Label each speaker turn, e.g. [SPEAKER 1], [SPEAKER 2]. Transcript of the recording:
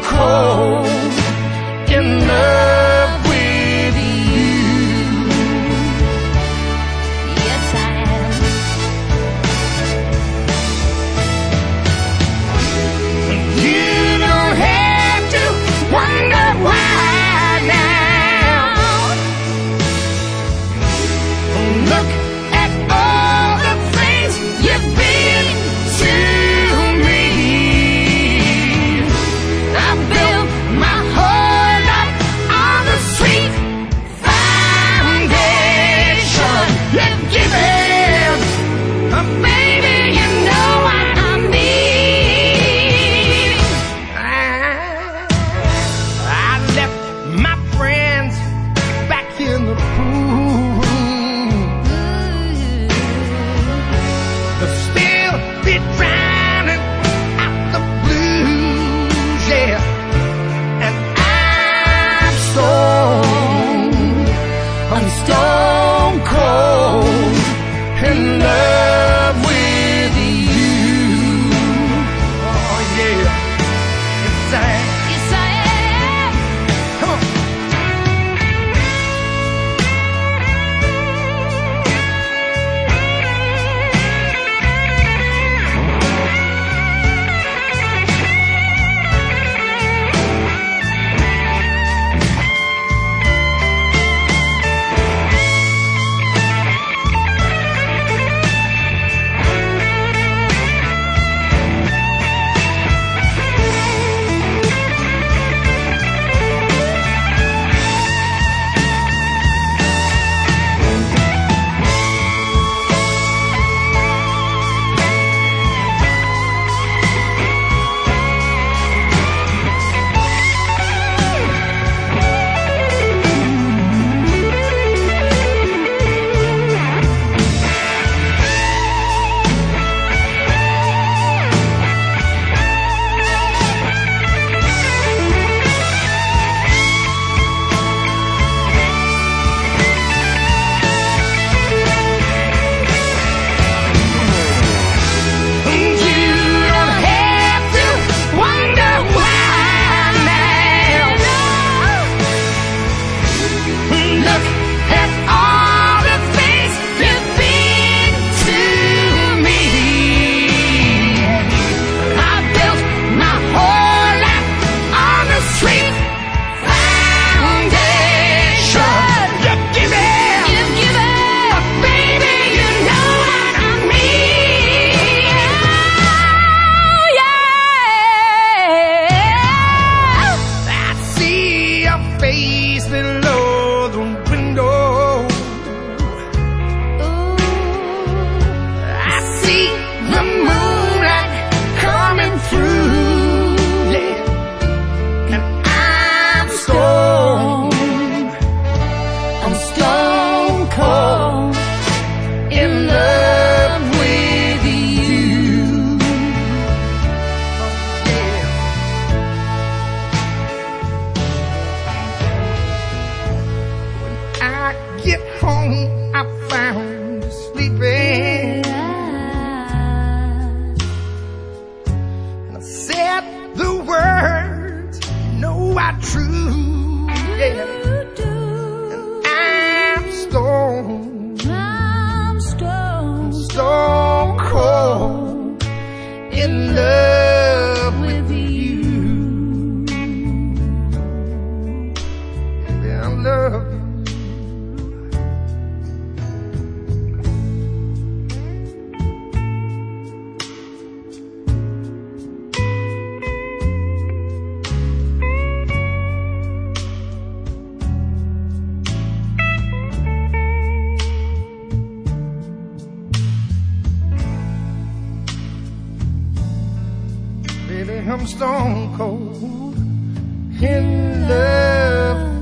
[SPEAKER 1] cold in love with you. Yes, I am. You don't have to wonder why now. Look at all the things you've been to me. I built my whole life on the sweet foundation you've given. Baby, you know what I mean. I left my friends back in the pool, but still be drowning out the blues, yeah. And I'm stone cold in love with you. Oh yeah, yes I am. Yes I am. Come on. Face below the window. I see the moonlight coming through, yeah. And I'm stone cold in love with you. I get home, I found you sleeping, and I said the words you know are true, yeah. And I'm stone cold in love with you. Baby, I love you. Baby, I'm stone cold in love